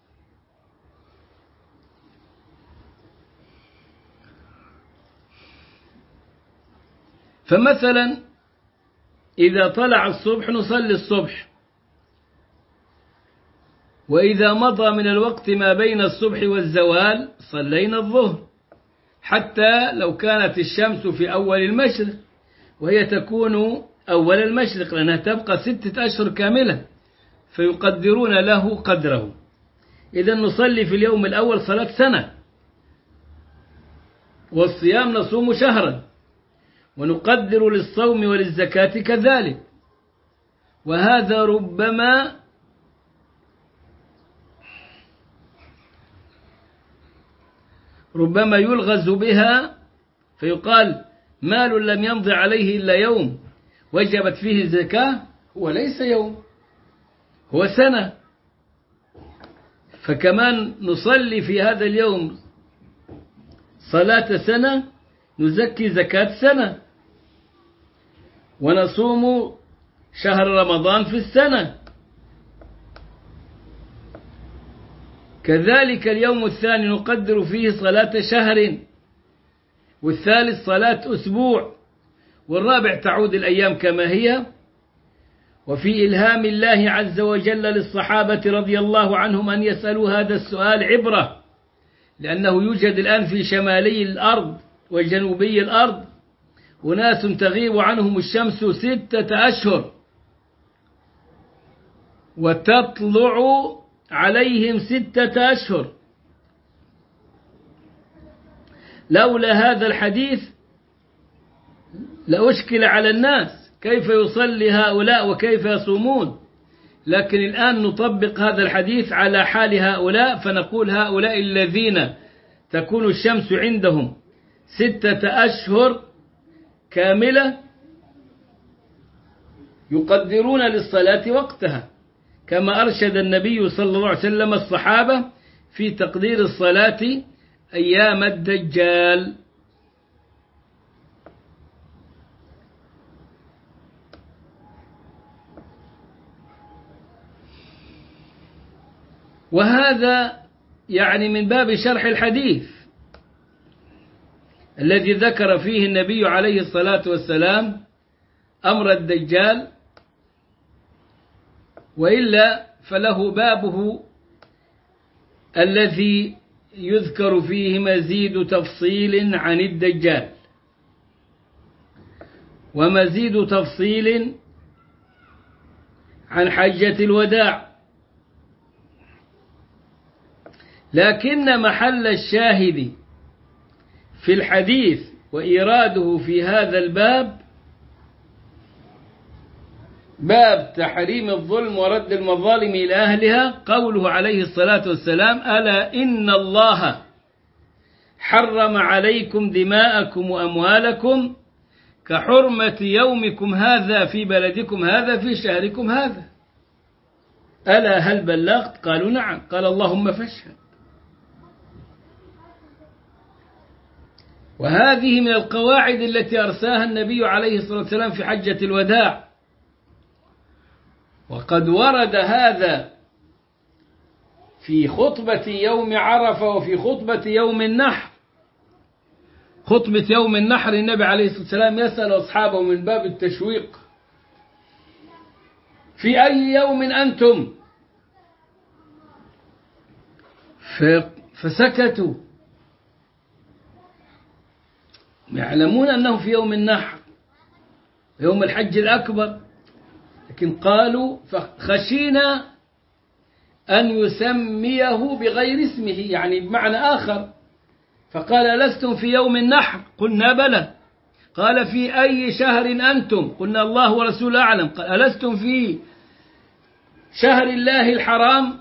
فمثلا إذا طلع الصبح نصلي الصبح، وإذا مضى من الوقت ما بين الصبح والزوال صلينا الظهر، حتى لو كانت الشمس في أول المشرق، وهي تكون أول المشرق لأنها تبقى ستة أشهر كاملة، فيقدرون له قدره. إذا نصلي في اليوم الأول صلاة سنة، والصيام نصوم شهرا، ونقدر للصوم وللزكاة كذلك. وهذا ربما ربما يلغز بها فيقال مال لم يمضي عليه إلا يوم وجبت فيه الزكاة، هو ليس يوم، هو سنة. فكمان نصلي في هذا اليوم صلاة سنة، نزكي زكاة سنة، ونصوم شهر رمضان في السنة. كذلك اليوم الثاني نقدر فيه صلاة شهر، والثالث صلاة أسبوع، والرابع تعود الأيام كما هي. وفي إلهام الله عز وجل للصحابة رضي الله عنهم أن يسألوا هذا السؤال عبرة، لأنه يوجد الآن في شمالي الأرض وجنوبي الأرض وناس تغيب عنهم الشمس ستة أشهر وتطلع عليهم ستة أشهر. لولا هذا الحديث لأشكل على الناس كيف يصلي هؤلاء وكيف يصومون، لكن الآن نطبق هذا الحديث على حال هؤلاء، فنقول هؤلاء الذين تكون الشمس عندهم ستة أشهر كاملة يقدرون للصلاة وقتها، كما أرشد النبي صلى الله عليه وسلم الصحابة في تقدير الصلاة أيام الدجال. وهذا يعني من باب شرح الحديث الذي ذكر فيه النبي عليه الصلاة والسلام أمر الدجال، وإلا فله بابه الذي يذكر فيه مزيد تفصيل عن الدجال ومزيد تفصيل عن حجة الوداع. لكن محل الشاهد في الحديث وإيراده في هذا الباب باب تحريم الظلم ورد المظالم إلى أهلها، قوله عليه الصلاة والسلام ألا إن الله حرم عليكم دماءكم وأموالكم كحرمة يومكم هذا في بلدكم هذا في شهركم هذا. ألا هل بلغت؟ قالوا نعم. قال اللهم فاشهد. وهذه من القواعد التي أرساها النبي عليه الصلاة والسلام في حجة الوداع، وقد ورد هذا في خطبة يوم عرفة وفي خطبة يوم النحر. خطبة يوم النحر النبي عليه الصلاة والسلام يسأل أصحابه من باب التشويق في أي يوم أنتم؟ فسكتوا يعلمون أنه في يوم النحر يوم الحج الأكبر، لكن قالوا فخشينا أن يسميه بغير اسمه، يعني بمعنى آخر، فقال ألستم في يوم النحر؟ قلنا بلى. قال في أي شهر أنتم؟ قلنا الله ورسوله أعلم. قال ألستم في شهر الله الحرام؟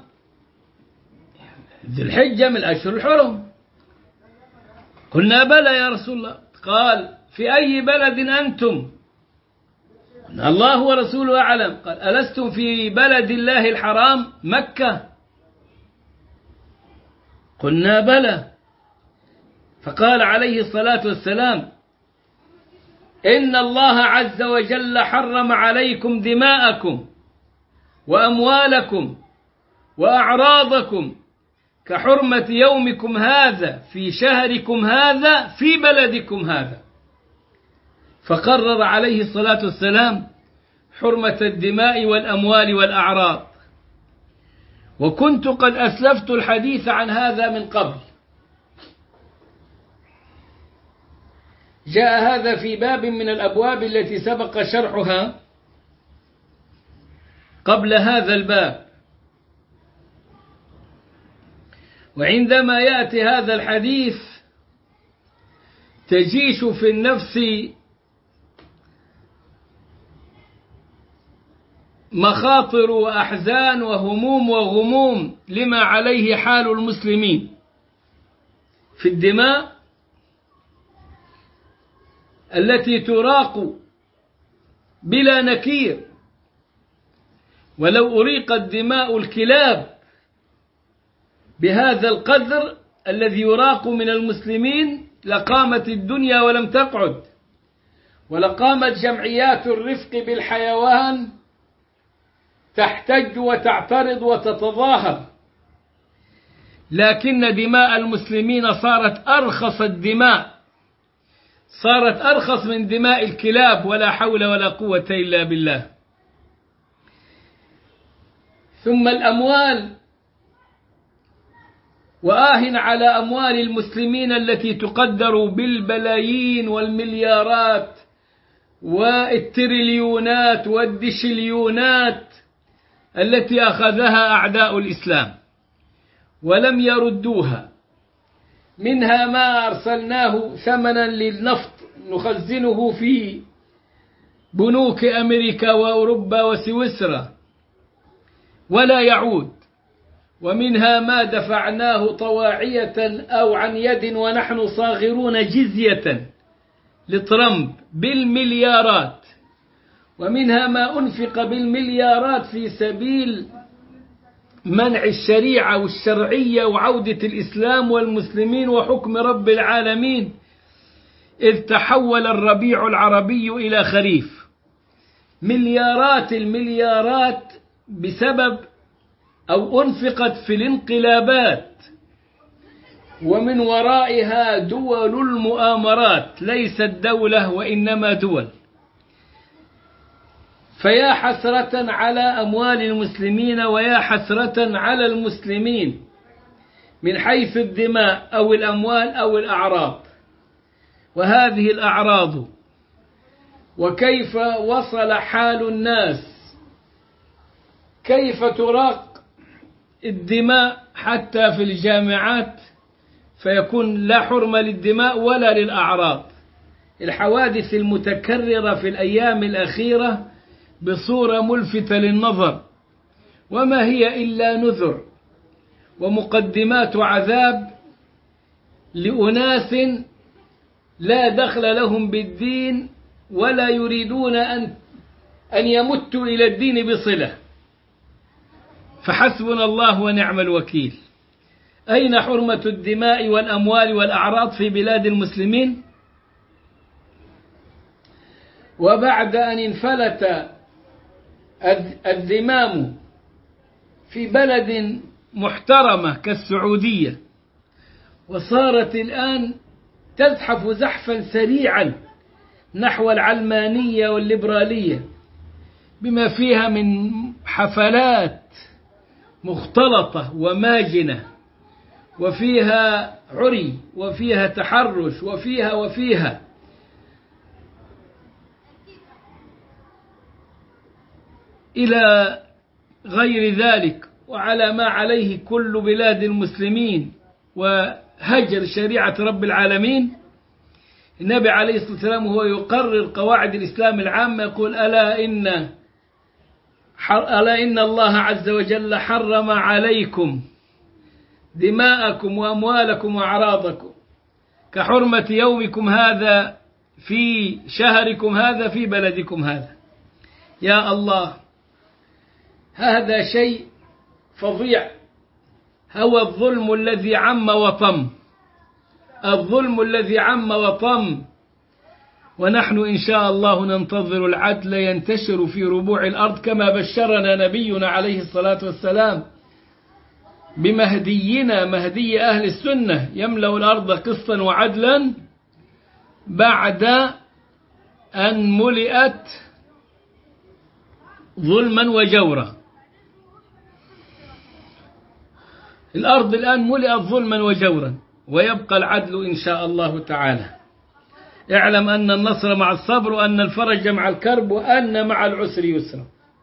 ذي الحجة من الأشهر الحرم. قلنا بلى يا رسول الله. قال في أي بلد أنتم؟ قلنا الله ورسوله أعلم. قال ألستم في بلد الله الحرام مكة؟ قلنا بلى. فقال عليه الصلاة والسلام إن الله عز وجل حرم عليكم دماءكم وأموالكم وأعراضكم كحرمة يومكم هذا في شهركم هذا في بلدكم هذا. فقرر عليه الصلاة والسلام حرمة الدماء والأموال والأعراض. وكنت قد أسلفت الحديث عن هذا من قبل. جاء هذا في باب من الأبواب التي سبق شرحها قبل هذا الباب. وعندما يأتي هذا الحديث تجيش في النفس مخاطر وأحزان وهموم وغموم لما عليه حال المسلمين في الدماء التي تراق بلا نكير. ولو أريقت دماء الكلاب بهذا القدر الذي يراق من المسلمين لقامت الدنيا ولم تقعد، ولقامت جمعيات الرفق بالحيوان تحتج وتعترض وتتظاهر. لكن دماء المسلمين صارت أرخص الدماء، صارت أرخص من دماء الكلاب، ولا حول ولا قوة إلا بالله. ثم الأموال، وآه على أموال المسلمين التي تقدر بالبلايين والمليارات والتريليونات والدشليونات التي أخذها أعداء الإسلام ولم يردوها. منها ما أرسلناه ثمنا للنفط نخزنه في بنوك أمريكا وأوروبا وسويسرا ولا يعود، ومنها ما دفعناه طواعية أو عن يد ونحن صاغرون جزية لترامب بالمليارات، ومنها ما أنفق بالمليارات في سبيل منع الشريعة والشرعية وعودة الإسلام والمسلمين وحكم رب العالمين، إذ تحول الربيع العربي إلى خريف. مليارات المليارات بسبب أو أنفقت في الانقلابات، ومن ورائها دول المؤامرات، ليست دولة وإنما دول. فيا حسرة على أموال المسلمين ويا حسرة على المسلمين من حيث الدماء أو الأموال أو الأعراض. وهذه الأعراض وكيف وصل حال الناس، كيف تراق الدماء حتى في الجامعات فيكون لا حرمة للدماء ولا للأعراض. الحوادث المتكررة في الأيام الأخيرة بصورة ملفتة للنظر، وما هي إلا نذر ومقدمات عذاب لأناس لا دخل لهم بالدين ولا يريدون أن أن يمتوا إلى الدين بصلة. فحسبنا الله ونعم الوكيل. أين حرمة الدماء والأموال والأعراض في بلاد المسلمين؟ وبعد أن انفلت الذمام في بلد محترمة كالسعودية، وصارت الآن تزحف زحفا سريعا نحو العلمانية والليبرالية بما فيها من حفلات مختلطة وماجنة وفيها عري وفيها تحرش وفيها وفيها. إلى غير ذلك، وعلى ما عليه كل بلاد المسلمين وهجر شريعة رب العالمين. النبي عليه الصلاة والسلام وهو يقرر قواعد الإسلام العامة يقول: ألا إن ألا إن الله عز وجل حرم عليكم دماءكم وأموالكم وأعراضكم كحرمة يومكم هذا في شهركم هذا في بلدكم هذا. يا الله، هذا شيء فظيع، هو الظلم الذي عم وطم، الظلم الذي عم وطم. ونحن إن شاء الله ننتظر العدل ينتشر في ربوع الأرض كما بشرنا نبينا عليه الصلاة والسلام بمهدينا، مهدي أهل السنة، يملأ الأرض قسطا وعدلا بعد أن ملئت ظلما وجورا. الأرض الآن ملئت ظلما وجورا، ويبقى العدل إن شاء الله تعالى. اعلم أن النصر مع الصبر، وأن الفرج مع الكرب، وأن مع العسر يسرا.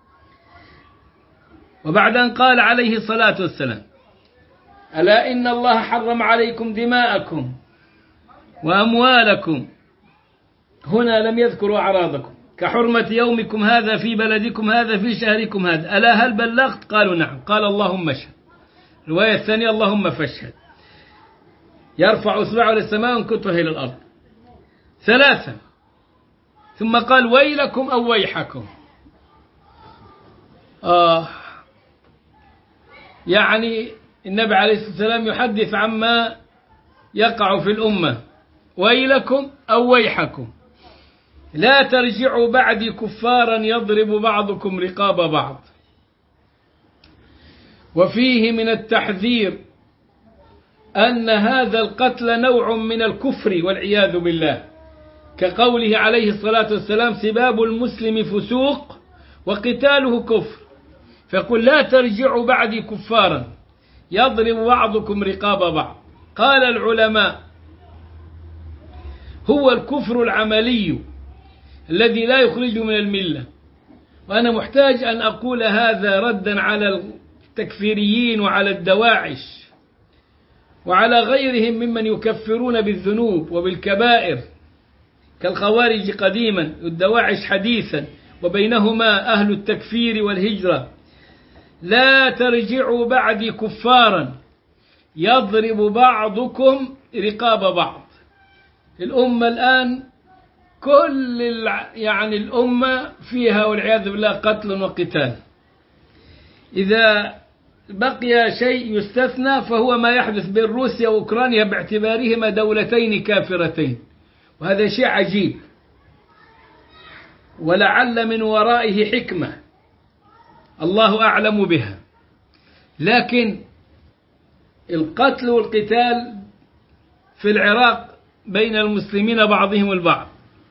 وبعد أن قال عليه الصلاة والسلام: ألا إن الله حرم عليكم دماءكم وأموالكم، هنا لم يذكروا أعراضكم، كحرمة يومكم هذا في بلدكم هذا في شهركم هذا. ألا هل بلغت؟ قالوا نعم. قال: اللهم اشهد. الرواية الثانية: اللهم فاشهد. يرفع إصبعه للسماء وانكتها إلى الأرض ثلاثة، ثم قال: ويلكم أو ويحكم. آه يعني النبي عليه الصلاة والسلام يحدث عما يقع في الأمة: ويلكم أو ويحكم، لا ترجعوا بعدي كفارا يضرب بعضكم رقاب بعض. وفيه من التحذير أن هذا القتل نوع من الكفر والعياذ بالله، كقوله عليه الصلاة والسلام: سباب المسلم فسوق وقتاله كفر. فقل: لا ترجعوا بعدي كفارا يضرب بعضكم رقاب بعض. قال العلماء: هو الكفر العملي الذي لا يخرج من الملة. وأنا محتاج أن أقول هذا ردا على التكفيريين وعلى الدواعش وعلى غيرهم ممن يكفرون بالذنوب وبالكبائر كالخوارج قديما والدواعش حديثا، وبينهما أهل التكفير والهجرة. لا ترجعوا بعدي كفارا يضرب بعضكم رقاب بعض. الأمة الآن كل يعني الأمة فيها والعياذ بالله قتل وقتال. إذا بقي شيء يستثنى فهو ما يحدث بين روسيا وأوكرانيا باعتبارهما دولتين كافرتين، وهذا شيء عجيب، ولعل من ورائه حكمة الله أعلم بها. لكن القتل والقتال في العراق بين المسلمين بعضهم البعض،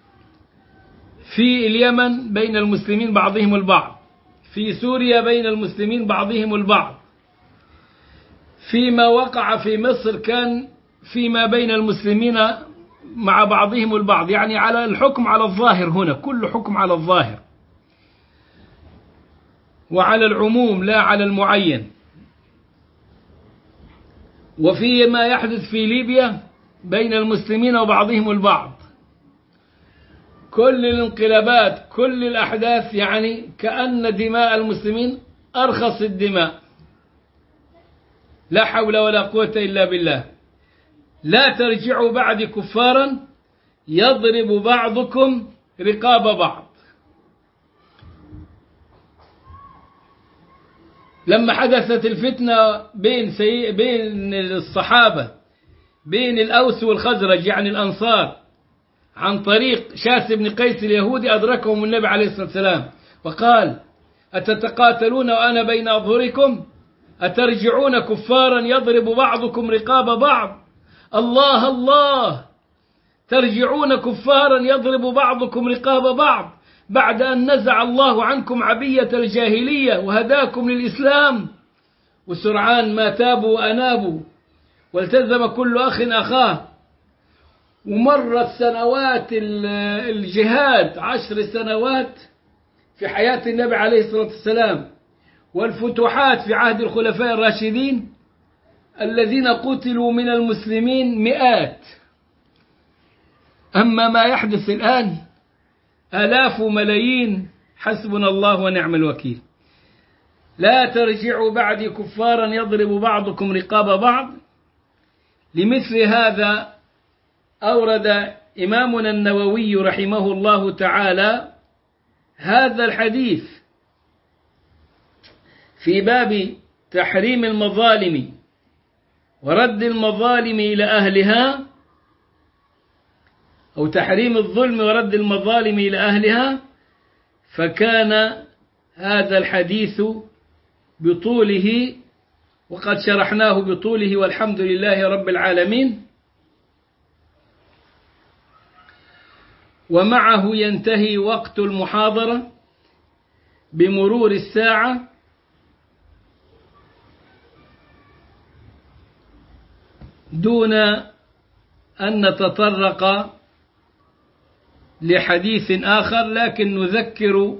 في اليمن بين المسلمين بعضهم البعض، في سوريا بين المسلمين بعضهم البعض، فيما وقع في مصر كان فيما بين المسلمين مع بعضهم البعض. يعني على الحكم على الظاهر، هنا كل حكم على الظاهر وعلى العموم لا على المعين. وفي ما يحدث في ليبيا بين المسلمين وبعضهم البعض. كل الانقلابات كل الأحداث يعني كأن دماء المسلمين أرخص الدماء. لا حول ولا قوة إلا بالله. لا ترجعوا بعد كفارا يضرب بعضكم رقاب بعض. لما حدثت الفتنة بين سي... بين الصحابة بين الأوس والخزرج يعني الأنصار عن طريق شاس بن قيس اليهودي، أدركهم النبي عليه الصلاة والسلام وقال: أتتقاتلون وأنا بين أظهركم؟ أترجعون كفارا يضرب بعضكم رقاب بعض؟ الله الله، ترجعون كفارا يضرب بعضكم رقاب بعض بعد أن نزع الله عنكم عبية الجاهلية وهداكم للإسلام. وسرعان ما تابوا وأنابوا والتزم كل أخ أخاه، ومرت سنوات الجهاد عشر سنوات في حياة النبي عليه الصلاة والسلام، والفتوحات في عهد الخلفاء الراشدين الذين قتلوا من المسلمين مئات. أما ما يحدث الآن آلاف وملايين، حسبنا الله ونعم الوكيل. لا ترجعوا بعدي كفارا يضرب بعضكم رقاب بعض. لمثل هذا أورد إمامنا النووي رحمه الله تعالى هذا الحديث في باب تحريم المظالم ورد المظالم إلى أهلها، أو تحريم الظلم ورد المظالم إلى أهلها، فكان هذا الحديث بطوله، وقد شرحناه بطوله والحمد لله رب العالمين. ومعه ينتهي وقت المحاضرة بمرور الساعة، دون أن نتطرق لحديث آخر، لكن نذكر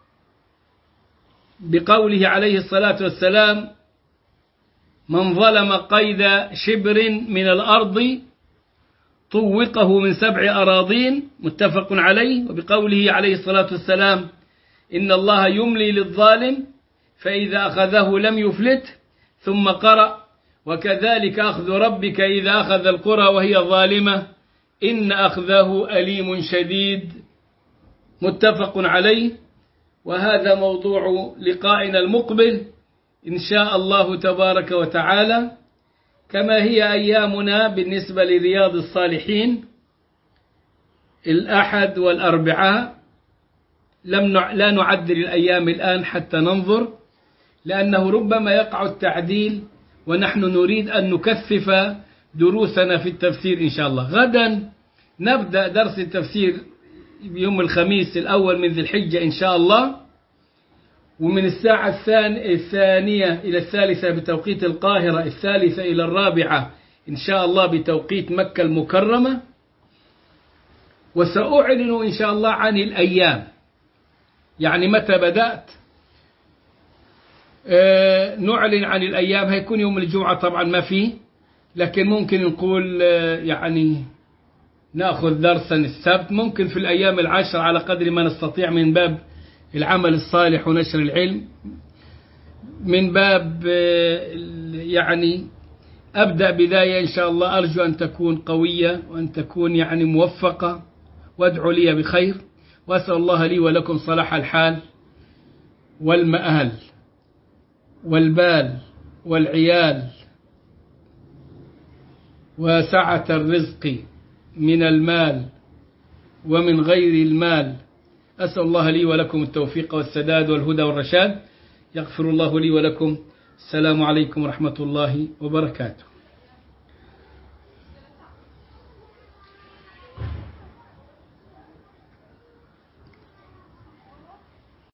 بقوله عليه الصلاة والسلام: من ظلم قيد شبر من الأرض طوقه من سبع أراضين، متفق عليه. وبقوله عليه الصلاة والسلام: إن الله يملي للظالم فإذا أخذه لم يفلت، ثم قرأ: وكذلك أخذ ربك إذا أخذ القرى وهي ظالمة إن أخذه أليم شديد، متفق عليه. وهذا موضوع لقائنا المقبل إن شاء الله تبارك وتعالى. كما هي أيامنا بالنسبة لرياض الصالحين الأحد والأربعاء، لم لا نعدل الأيام الآن حتى ننظر، لأنه ربما يقع التعديل، ونحن نريد أن نكثف دروسنا في التفسير إن شاء الله. غدا نبدأ درس التفسير يوم الخميس الأول من ذي الحجة إن شاء الله، ومن الساعة الثانية إلى الثالثة بتوقيت القاهرة، الثالثة إلى الرابعة إن شاء الله بتوقيت مكة المكرمة. وسأعلن إن شاء الله عن الأيام، يعني متى بدأت آه نعلن عن الأيام. هيكون يوم الجمعة طبعا ما فيه، لكن ممكن نقول آه يعني نأخذ درسا السبت، ممكن في الأيام العشر على قدر ما نستطيع، من باب العمل الصالح ونشر العلم، من باب يعني أبدأ بداية إن شاء الله أرجو أن تكون قوية وأن تكون يعني موفقة، وادعوا لي بخير، وأسأل الله لي ولكم صلاح الحال والمآل والبال والعيال وسعة الرزق من المال ومن غير المال. أسأل الله لي ولكم التوفيق والسداد والهدى والرشاد. يغفر الله لي ولكم. السلام عليكم ورحمة الله وبركاته.